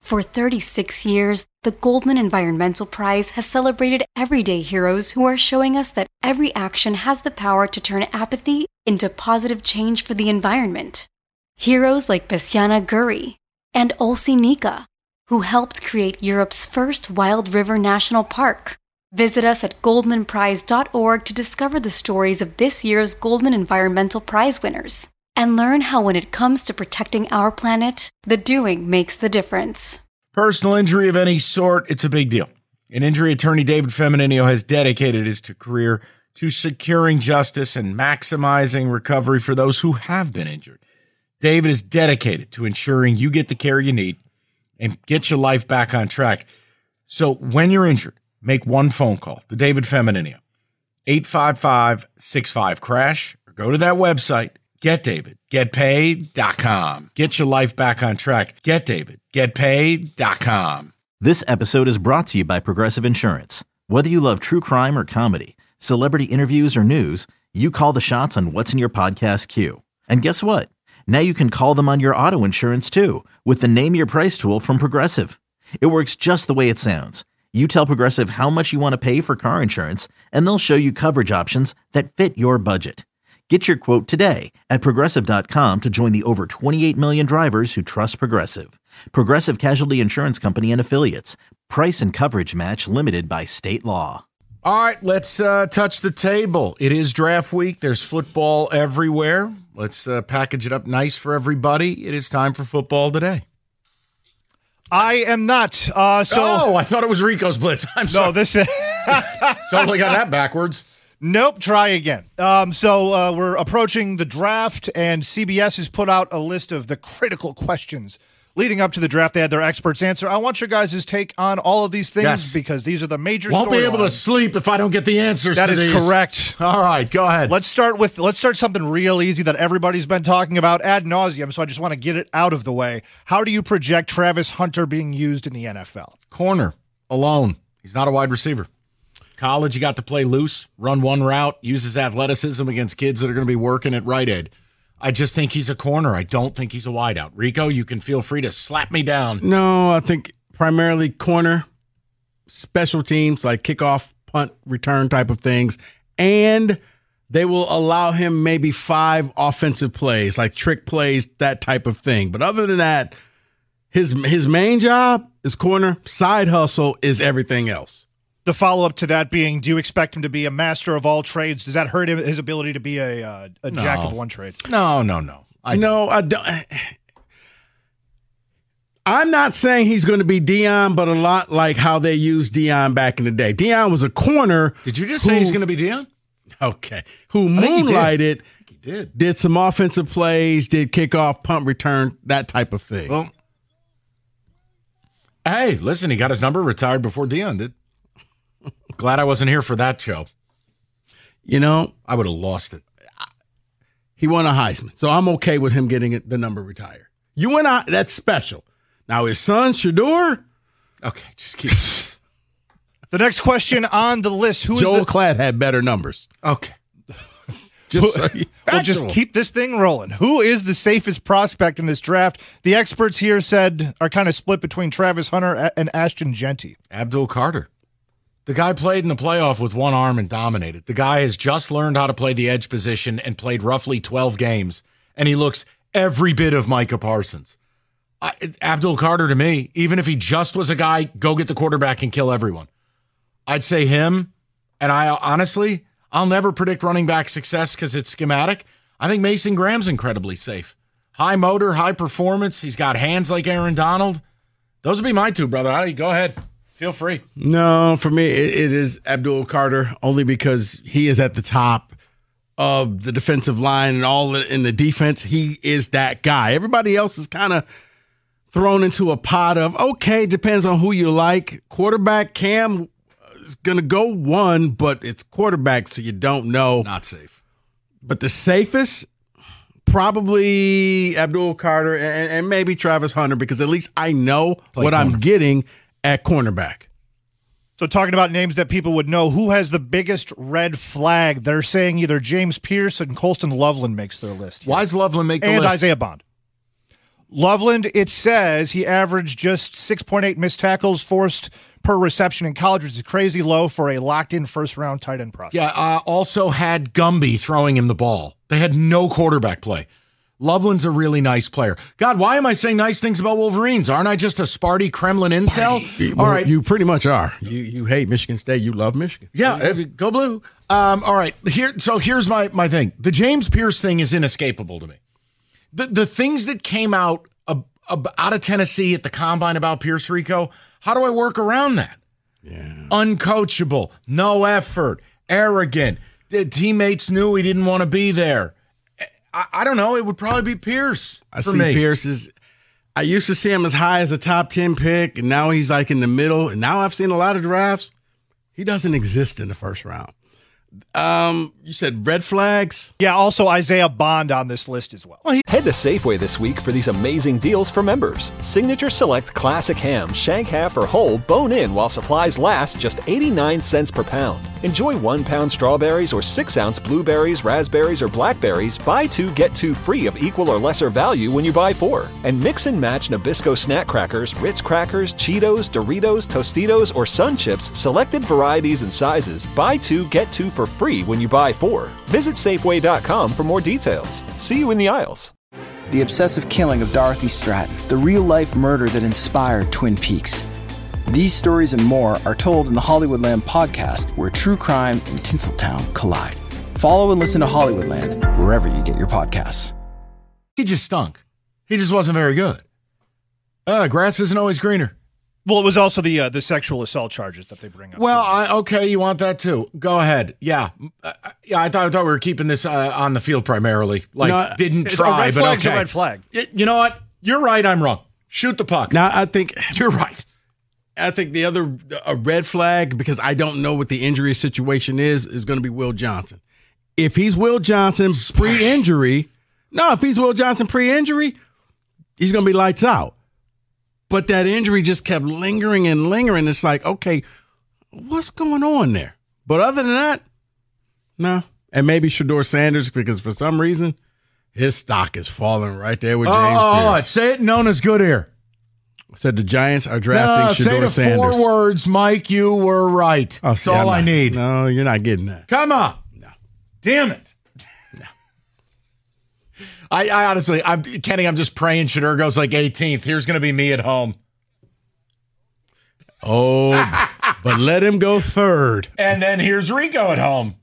For 36 years, the Goldman Environmental Prize has celebrated everyday heroes who are showing us that every action has the power to turn apathy into positive change for the environment. Heroes like Bessiana Guri and Olsi Nika, who helped create Europe's first wild river national park. Visit us at goldmanprize.org to discover the stories of this year's Goldman Environmental Prize winners and learn how when it comes to protecting our planet, the doing makes the difference. Personal injury of any sort, it's a big deal. And injury attorney David Femininio has dedicated his career to securing justice and maximizing recovery for those who have been injured. David is dedicated to ensuring you get the care you need and get your life back on track. So when you're injured, make one phone call to David Femininio, 855-65-CRASH, or go to that website, GetDavid.com. Get your life back on track. GetDavid.com. This episode is brought to you by Progressive Insurance. Whether you love true crime or comedy, celebrity interviews or news, you call the shots on what's in your podcast queue. And guess what? Now you can call them on your auto insurance too with the Name Your Price tool from Progressive. It works just the way it sounds. You tell Progressive how much you want to pay for car insurance, and they'll show you coverage options that fit your budget. Get your quote today at Progressive.com to join the over 28 million drivers who trust Progressive. Progressive Casualty Insurance Company and Affiliates. Price and coverage match limited by state law. All right, let's touch the table. It is draft week. There's football everywhere. Let's package it up nice for everybody. It is time for football today. I am not. I thought it was Rico's Blitz. I'm sorry. No, this is totally got that backwards. Nope, try again. We're approaching the draft, and CBS has put out a list of the critical questions leading up to the draft. They had their experts answer. I want your guys' take on all of these things because these are the major Won't be able to sleep if I don't get the answers to these. That is correct. All right, go ahead. Let's start something real easy that everybody's been talking about ad nauseum, so I just want to get it out of the way. How do you project Travis Hunter being used in the NFL? Corner, alone. He's not a wide receiver. College, you got to play loose, run one route, use his athleticism against kids that are going to be working at right ed. I just think he's a corner. I don't think he's a wideout. Rico, you can feel free to slap me down. No, I think primarily corner, special teams like kickoff, punt, return type of things, and they will allow him maybe 5 offensive plays, like trick plays, that type of thing. But other than that, his main job is corner. Side hustle is everything else. The follow-up to that being, do you expect him to be a master of all trades? Does that hurt his ability to be a jack of one trade? No. I don't. I'm not saying he's going to be Deion, but a lot like how they used Deion back in the day. Deion was a corner. Did you just say he's going to be Deion? Okay. Who moonlighted, did some offensive plays, did kickoff, punt return, that type of thing. Well, hey, listen, he got his number retired before Deion did. Glad I wasn't here for that show. You know, I would have lost it. He won a Heisman, so I'm okay with him getting the number retired. You and I, that's special. Now, his son, Shedeur. Okay, just keep. The next question on the list. Joel Klatt had better numbers. Okay. Just keep this thing rolling. Who is the safest prospect in this draft? The experts here said are kind of split between Travis Hunter and Ashton Jeanty. Abdul Carter. The guy played in the playoff with one arm and dominated. The guy has just learned how to play the edge position and played roughly 12 games, and he looks every bit of Micah Parsons. Abdul Carter, to me, even if he just was a guy, go get the quarterback and kill everyone. I'd say him, and I'll never predict running back success because it's schematic. I think Mason Graham's incredibly safe. High motor, high performance. He's got hands like Aaron Donald. Those would be my two, brother. Go ahead. Feel free. No, for me, it is Abdul Carter, only because he is at the top of the defensive line and all in the defense. He is that guy. Everybody else is kind of thrown into a pot of, okay, depends on who you like. Quarterback, Cam is going to go one, but it's quarterback, so you don't know. Not safe. But the safest, probably Abdul Carter and maybe Travis Hunter, because at least I know what I'm getting at cornerback. So talking about names that people would know, who has the biggest red flag? They're saying either James Pierce and Colston Loveland makes their list. Why does Loveland make the list? And Isaiah Bond. Loveland, it says he averaged just 6.8 missed tackles forced per reception in college, which is crazy low for a locked-in first-round tight end prospect. Yeah, also had Gumby throwing him the ball. They had no quarterback play. Loveland's a really nice player. God, why am I saying nice things about Wolverines? Aren't I just a Sparty Kremlin incel? All right. You pretty much are. You hate Michigan State. You love Michigan. Yeah, go blue. All right. Here's my thing. The James Pierce thing is inescapable to me. The things that came out of Tennessee at the Combine about Pierce, Rico, how do I work around that? Yeah. Uncoachable, no effort, arrogant. The teammates knew he didn't want to be there. I don't know. It would probably be Pierce. I used to see him as high as a top 10 pick, and now he's like in the middle. And now I've seen a lot of drafts. He doesn't exist in the first round. You said red flags? Yeah, also Isaiah Bond on this list as well. Head to Safeway this week for these amazing deals for members. Signature Select Classic Ham, Shank Half or Whole, Bone In while supplies last, just 89 cents per pound. Enjoy 1 pound strawberries or 6 ounce blueberries, raspberries, or blackberries. Buy 2, get 2 free of equal or lesser value when you buy 4. And mix and match Nabisco snack crackers, Ritz crackers, Cheetos, Doritos, Tostitos, or Sun Chips, selected varieties and sizes. Buy 2, get 2 for free when you buy 4. Visit Safeway.com for more details. See you in the aisles. The obsessive killing of Dorothy Stratton, the real-life murder that inspired Twin Peaks. These stories and more are told in the Hollywoodland podcast, where true crime and Tinseltown collide. Follow and listen to Hollywoodland wherever you get your podcasts. He just stunk. He just wasn't very good. Grass isn't always greener. Well, it was also the sexual assault charges that they bring up. Well, okay, you want that too? Go ahead. Yeah, I thought we were keeping this on the field primarily. Didn't try, but okay. It's a red flag. You know what? You're right. I'm wrong. Shoot the puck. Now, I think you're right. I think a red flag, because I don't know what the injury situation is going to be Will Johnson. If he's Will Johnson pre-injury, he's going to be lights out. But that injury just kept lingering and lingering. It's like, okay, what's going on there? But other than that, no. And maybe Shedeur Sanders, because for some reason, his stock is falling right there with James Pierce. Say it known as good here. I said the Giants are drafting Shedeur Sanders. Say the 4 words, Mike. You were right. That's all I need. No, you're not getting that. Come on. No. Damn it. No. I honestly, Kenny, I'm just praying Shedeur goes like 18th. Here's going to be me at home. Oh, but let him go 3rd. And then here's Rico at home.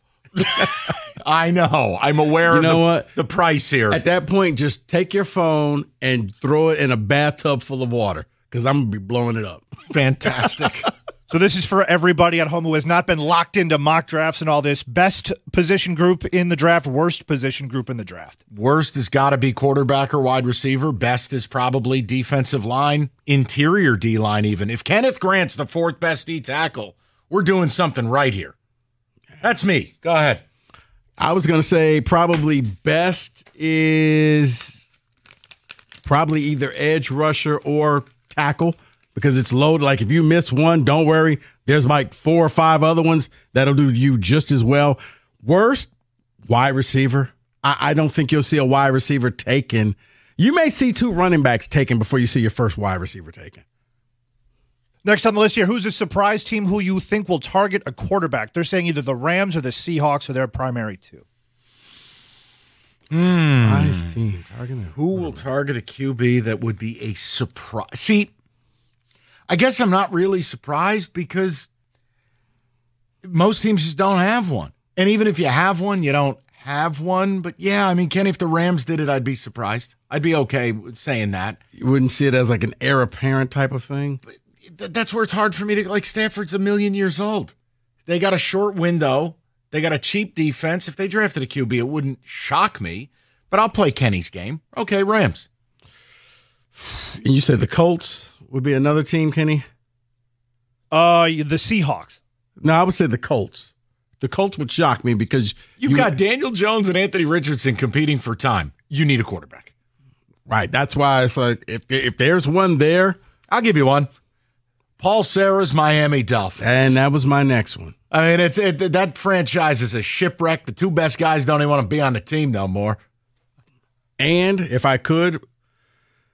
I know. I'm aware of the price here. At that point, just take your phone and throw it in a bathtub full of water, because I'm going to be blowing it up. Fantastic. So this is for everybody at home who has not been locked into mock drafts and all this. Best position group in the draft, worst position group in the draft. Worst has got to be quarterback or wide receiver. Best is probably defensive line, interior D-line even. If Kenneth Grant's the 4th best D tackle, we're doing something right here. That's me. Go ahead. I was going to say probably best is probably either edge rusher or tackle, because it's loaded. Like if you miss one, don't worry. There's like 4 or 5 other ones that'll do you just as well. Worst, wide receiver. I don't think you'll see a wide receiver taken. You may see 2 running backs taken before you see your first wide receiver taken. Next on the list here, who's a surprise team who you think will target a quarterback? They're saying either the Rams or the Seahawks are their primary 2. Surprise team. Who will target a QB that would be a surprise? See, I guess I'm not really surprised, because most teams just don't have one. And even if you have one, you don't have one. But yeah, I mean, Kenny, if the Rams did it, I'd be surprised. I'd be okay with saying that. You wouldn't see it as like an heir apparent type of thing? But that's where it's hard for me to, like, Stanford's a million years old. They got a short window. They got a cheap defense. If they drafted a QB, it wouldn't shock me. But I'll play Kenny's game. Okay, Rams. And you said the Colts would be another team, Kenny? The Seahawks. No, I would say the Colts. The Colts would shock me, because you've got Daniel Jones and Anthony Richardson competing for time. You need a quarterback. Right. That's why it's like, if there's one there, I'll give you one. Paul Serra's Miami Dolphins. And that was my next one. I mean, that franchise is a shipwreck. The 2 best guys don't even want to be on the team no more. And if I could,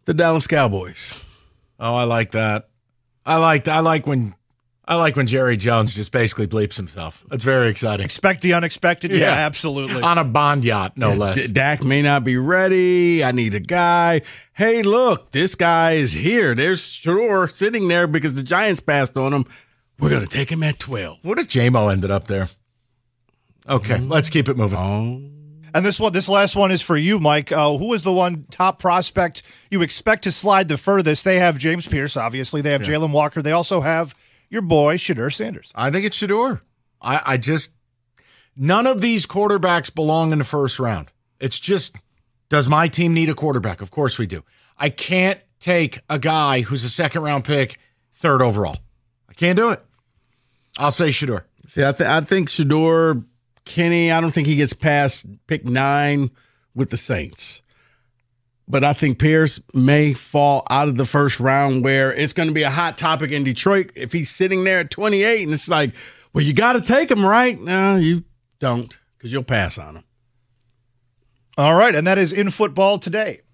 The Dallas Cowboys. Oh, I like that. I like when Jerry Jones just basically bleeps himself. That's very exciting. Expect the unexpected. Yeah, absolutely. On a Bond yacht, no less. Dak may not be ready. I need a guy. Hey, look, this guy is here. There's Shador sitting there because the Giants passed on him. We're going to take him at 12. What if J-Mo ended up there? Okay, let's keep it moving. And this last one is for you, Mike. Who is the one top prospect you expect to slide the furthest? They have James Pierce, obviously. They have Jalen Walker. They also have your boy, Shedeur Sanders. I think it's Shedeur. I just none of these quarterbacks belong in the first round. It's just, does my team need a quarterback? Of course we do. I can't take a guy who's a second-round pick, third overall. I can't do it. I'll say Shedeur. See, I think Shedeur, Kenny, I don't think he gets past pick 9 with the Saints. But I think Pierce may fall out of the first round where it's going to be a hot topic in Detroit if he's sitting there at 28 and it's like, well, you got to take him, right? No, you don't, because you'll pass on him. All right, and that is In Football Today.